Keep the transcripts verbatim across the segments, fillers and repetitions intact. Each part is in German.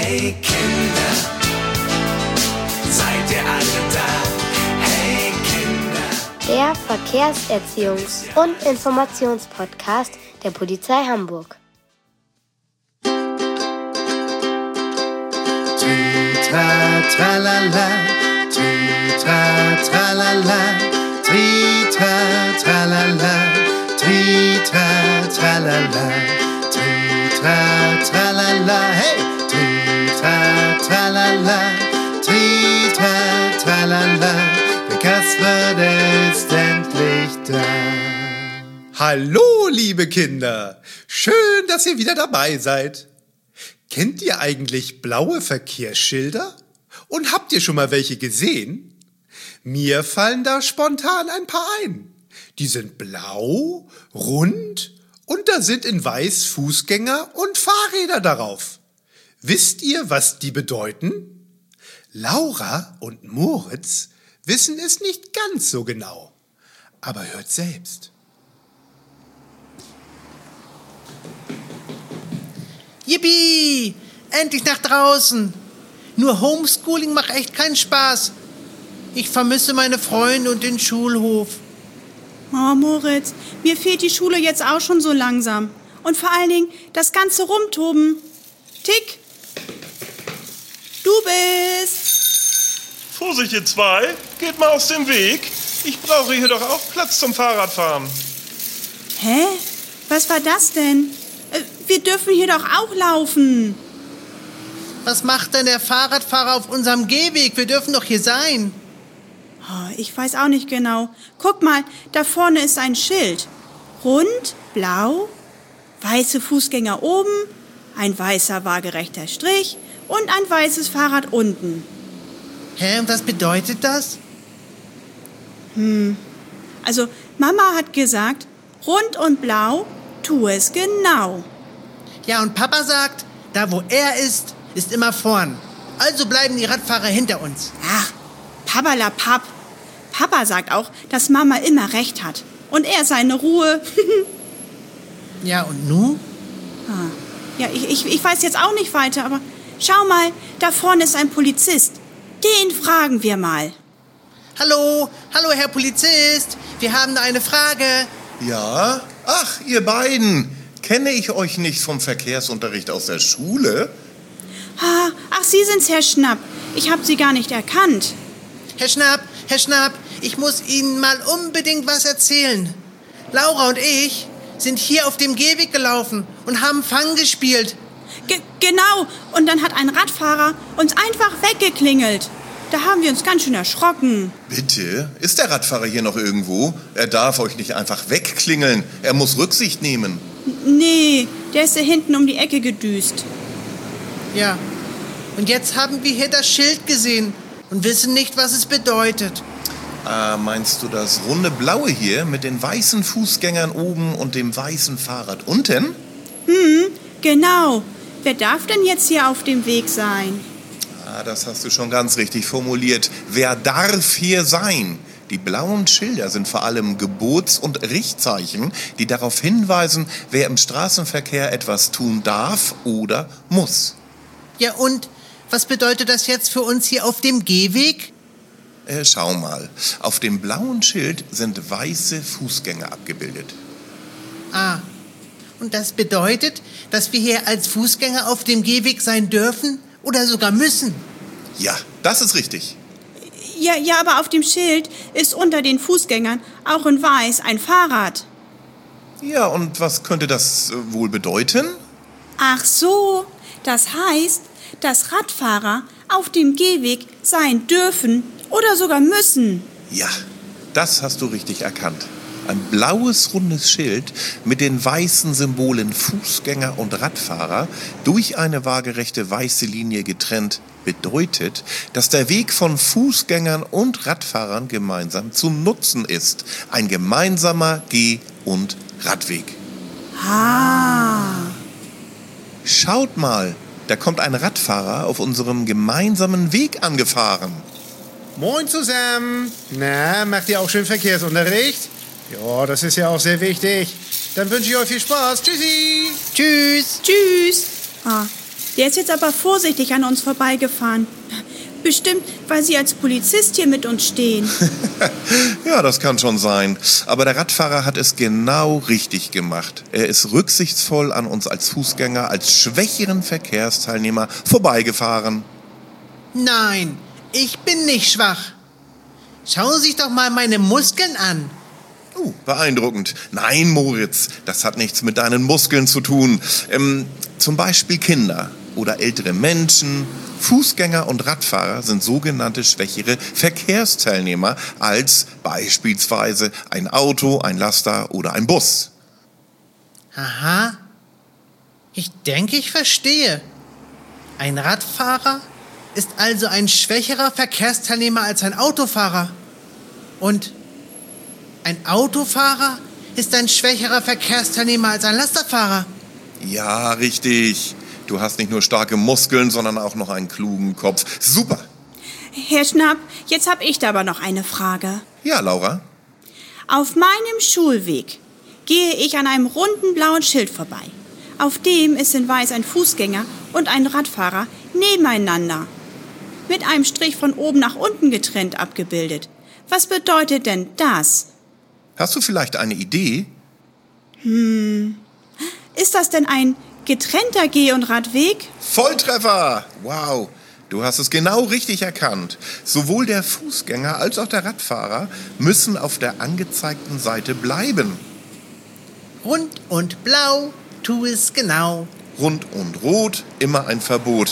Hey Kinder, seid ihr alle da? Hey Kinder. Der Verkehrserziehungs- und Informationspodcast der Polizei Hamburg. Tritra, tralala, tritra, tralala, tritra, tralala, tritra, tralala, tritra, tralala, hey! Tritra, tralala, tritra, tralala, der Kasper, der ist endlich da. Hallo, liebe Kinder! Schön, dass ihr wieder dabei seid. Kennt ihr eigentlich blaue Verkehrsschilder? Und habt ihr schon mal welche gesehen? Mir fallen da spontan ein paar ein. Die sind blau, rund und da sind in weiß Fußgänger und Fahrräder darauf. Wisst ihr, was die bedeuten? Laura und Moritz wissen es nicht ganz so genau. Aber hört selbst. Yippie! Endlich nach draußen! Nur Homeschooling macht echt keinen Spaß. Ich vermisse meine Freunde und den Schulhof. Oh, Moritz, mir fehlt die Schule jetzt auch schon so langsam. Und vor allen Dingen das ganze Rumtoben. Tick! Du bist... Vorsicht, ihr zwei! Geht mal aus dem Weg! Ich brauche hier doch auch Platz zum Fahrradfahren. Hä? Was war das denn? Äh, wir dürfen hier doch auch laufen. Was macht denn der Fahrradfahrer auf unserem Gehweg? Wir dürfen doch hier sein. Oh, ich weiß auch nicht genau. Guck mal, da vorne ist ein Schild. Rund, blau, weiße Fußgänger oben, ein weißer waagerechter Strich und ein weißes Fahrrad unten. Hä, und was bedeutet das? Hm, also Mama hat gesagt, rund und blau, tu es genau. Ja, und Papa sagt, da wo er ist, ist immer vorn. Also bleiben die Radfahrer hinter uns. Ach, Pappalapapp. Papa sagt auch, dass Mama immer recht hat. Und er seine Ruhe. Ja, und nu? Ah, ja, ich, ich, ich weiß jetzt auch nicht weiter, aber schau mal, da vorne ist ein Polizist. Den fragen wir mal. Hallo, hallo Herr Polizist, wir haben da eine Frage. Ja? Ach, ihr beiden. Kenne ich euch nicht vom Verkehrsunterricht aus der Schule? Ah, ach, Sie sind's, Herr Schnapp. Ich habe Sie gar nicht erkannt. Herr Schnapp, Herr Schnapp, ich muss Ihnen mal unbedingt was erzählen. Laura und ich sind hier auf dem Gehweg gelaufen und haben Fang gespielt. Ge- genau, und dann hat ein Radfahrer uns einfach weggeklingelt. Da haben wir uns ganz schön erschrocken. Bitte? Ist der Radfahrer hier noch irgendwo? Er darf euch nicht einfach wegklingeln. Er muss Rücksicht nehmen. N- Nee, der ist da hinten um die Ecke gedüst. Ja, und jetzt haben wir hier das Schild gesehen und wissen nicht, was es bedeutet. Ah, meinst du das runde Blaue hier mit den weißen Fußgängern oben und dem weißen Fahrrad unten? Hm, genau. Wer darf denn jetzt hier auf dem Weg sein? Ah, das hast du schon ganz richtig formuliert. Wer darf hier sein? Die blauen Schilder sind vor allem Gebots- und Richtzeichen, die darauf hinweisen, wer im Straßenverkehr etwas tun darf oder muss. Ja, und was bedeutet das jetzt für uns hier auf dem Gehweg? Äh, schau mal. Auf dem blauen Schild sind weiße Fußgänger abgebildet. Ah, und das bedeutet, dass wir hier als Fußgänger auf dem Gehweg sein dürfen oder sogar müssen? Ja, das ist richtig. Ja, ja, aber auf dem Schild ist unter den Fußgängern auch in weiß ein Fahrrad. Ja, und was könnte das äh, wohl bedeuten? Ach so, das heißt, dass Radfahrer auf dem Gehweg sein dürfen oder sogar müssen. Ja, das hast du richtig erkannt. Ein blaues, rundes Schild mit den weißen Symbolen Fußgänger und Radfahrer durch eine waagerechte weiße Linie getrennt bedeutet, dass der Weg von Fußgängern und Radfahrern gemeinsam zu nutzen ist. Ein gemeinsamer Geh- und Radweg. Ah. Schaut mal, da kommt ein Radfahrer auf unserem gemeinsamen Weg angefahren. Moin zusammen. Na, macht ihr auch schön Verkehrsunterricht? Ja, das ist ja auch sehr wichtig. Dann wünsche ich euch viel Spaß. Tschüssi. Tschüss. Tschüss. Ah, Der ist jetzt aber vorsichtig an uns vorbeigefahren. Bestimmt, weil Sie als Polizist hier mit uns stehen. Ja, das kann schon sein. Aber der Radfahrer hat es genau richtig gemacht. Er ist rücksichtsvoll an uns als Fußgänger, als schwächeren Verkehrsteilnehmer vorbeigefahren. Nein, ich bin nicht schwach. Schauen Sie sich doch mal meine Muskeln an. Oh, beeindruckend. Nein, Moritz, das hat nichts mit deinen Muskeln zu tun. Ähm, zum Beispiel Kinder oder ältere Menschen, Fußgänger und Radfahrer sind sogenannte schwächere Verkehrsteilnehmer als beispielsweise ein Auto, ein Laster oder ein Bus. Aha. Ich denke, ich verstehe. Ein Radfahrer ist also ein schwächerer Verkehrsteilnehmer als ein Autofahrer. Und ein Autofahrer ist ein schwächerer Verkehrsteilnehmer als ein Lasterfahrer. Ja, richtig. Du hast nicht nur starke Muskeln, sondern auch noch einen klugen Kopf. Super. Herr Schnapp, jetzt habe ich da aber noch eine Frage. Ja, Laura? Auf meinem Schulweg gehe ich an einem runden blauen Schild vorbei. Auf dem ist in weiß ein Fußgänger und ein Radfahrer nebeneinander. Mit einem Strich von oben nach unten getrennt abgebildet. Was bedeutet denn das? Hast du vielleicht eine Idee? Hm. Ist das denn ein getrennter Geh- und Radweg? Volltreffer! Wow, du hast es genau richtig erkannt. Sowohl der Fußgänger als auch der Radfahrer müssen auf der angezeigten Seite bleiben. Rund und blau, tu es genau. Rund und rot, immer ein Verbot.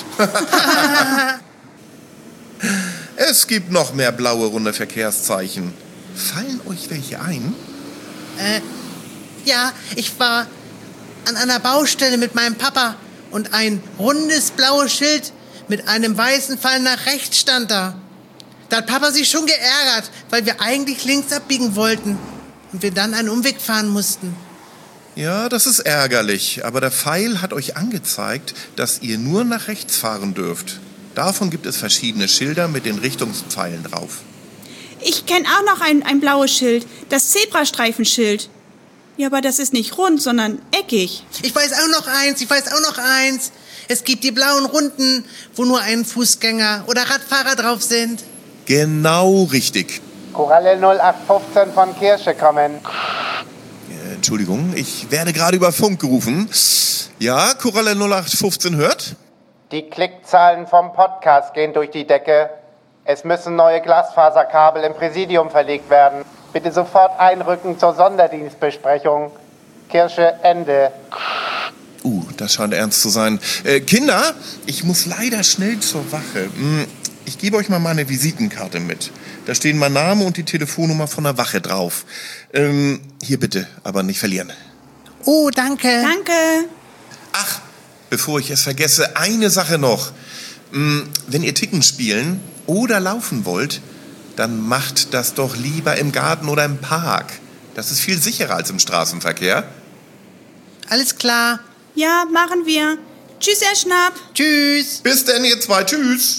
Es gibt noch mehr blaue runde Verkehrszeichen. Fallen euch welche ein? Äh, ja, ich war an einer Baustelle mit meinem Papa und ein rundes blaues Schild mit einem weißen Pfeil nach rechts stand da. Da hat Papa sich schon geärgert, weil wir eigentlich links abbiegen wollten und wir dann einen Umweg fahren mussten. Ja, das ist ärgerlich, aber der Pfeil hat euch angezeigt, dass ihr nur nach rechts fahren dürft. Davon gibt es verschiedene Schilder mit den Richtungspfeilen drauf. Ich kenne auch noch ein, ein blaues Schild, das Zebrastreifenschild. Ja, aber das ist nicht rund, sondern eckig. Ich weiß auch noch eins, ich weiß auch noch eins. Es gibt die blauen Runden, wo nur ein Fußgänger oder Radfahrer drauf sind. Genau richtig. Koralle null acht fünfzehn von Kirsche kommen. Äh, Entschuldigung, ich werde gerade über Funk gerufen. Ja, Koralle null acht fünfzehn hört? Die Klickzahlen vom Podcast gehen durch die Decke. Es müssen neue Glasfaserkabel im Präsidium verlegt werden. Bitte sofort einrücken zur Sonderdienstbesprechung. Kirsche, Ende. Uh, das scheint ernst zu sein. Äh, Kinder, ich muss leider schnell zur Wache. Hm, ich gebe euch mal meine Visitenkarte mit. Da stehen mein Name und die Telefonnummer von der Wache drauf. Ähm, hier bitte, aber nicht verlieren. Oh, danke. Danke. Ach, bevor ich es vergesse, eine Sache noch. Hm, wenn ihr Ticken spielen oder laufen wollt, dann macht das doch lieber im Garten oder im Park. Das ist viel sicherer als im Straßenverkehr. Alles klar. Ja, machen wir. Tschüss, Herr Schnapp. Tschüss. Bis denn, ihr zwei. Tschüss.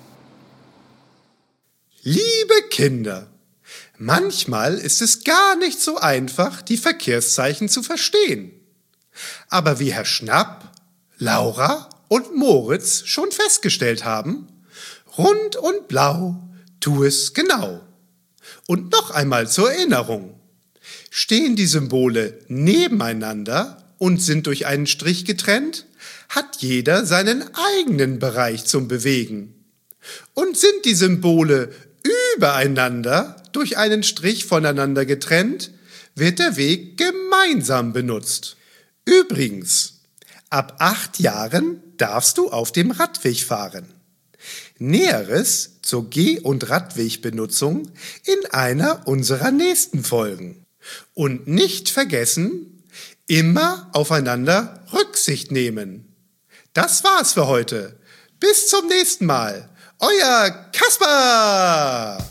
Liebe Kinder, manchmal ist es gar nicht so einfach, die Verkehrszeichen zu verstehen. Aber wie Herr Schnapp, Laura und Moritz schon festgestellt haben, rund und blau, tu es genau. Und noch einmal zur Erinnerung. Stehen die Symbole nebeneinander und sind durch einen Strich getrennt, hat jeder seinen eigenen Bereich zum Bewegen. Und sind die Symbole übereinander durch einen Strich voneinander getrennt, wird der Weg gemeinsam benutzt. Übrigens, ab acht Jahren darfst du auf dem Radweg fahren. Näheres zur Geh- und Radwegbenutzung in einer unserer nächsten Folgen. Und nicht vergessen, immer aufeinander Rücksicht nehmen. Das war's für heute. Bis zum nächsten Mal. Euer Kasper!